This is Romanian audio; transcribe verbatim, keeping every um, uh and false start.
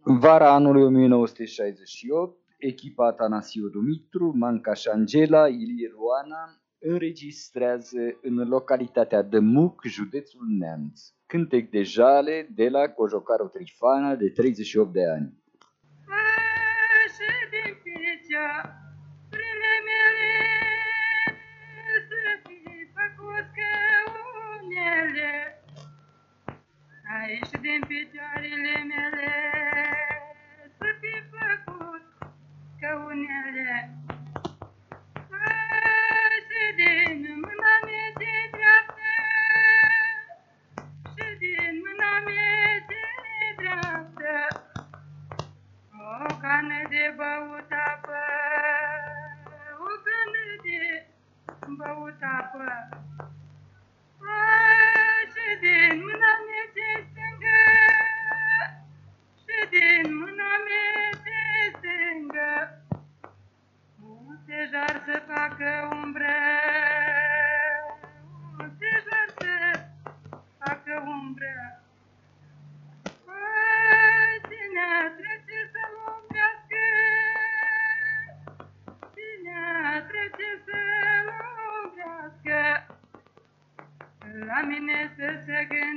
În vara anului o mie nouă sute șaizeci și opt, echipa Atanasiu Dumitru, Manca și Angela, Ilie Roana, înregistrează în localitatea Dămuc, județul Neamț, Cântec de Jale de la Cojocaru Trifana, de treizeci și opt de ani. Aici din picioarele mele să fi făcut căunele. Și din mâna mea de dreaptă, și din mâna mea de dreaptă, o cană de băut apă, o cană de băut apă. Și din mâna mea de stângă, și din mâna mea de stângă, un stejar să facă umbră, un stejar să facă umbră. Cine trece să-l umbrească, cine trece să-l umbrească, la mine să se gândească.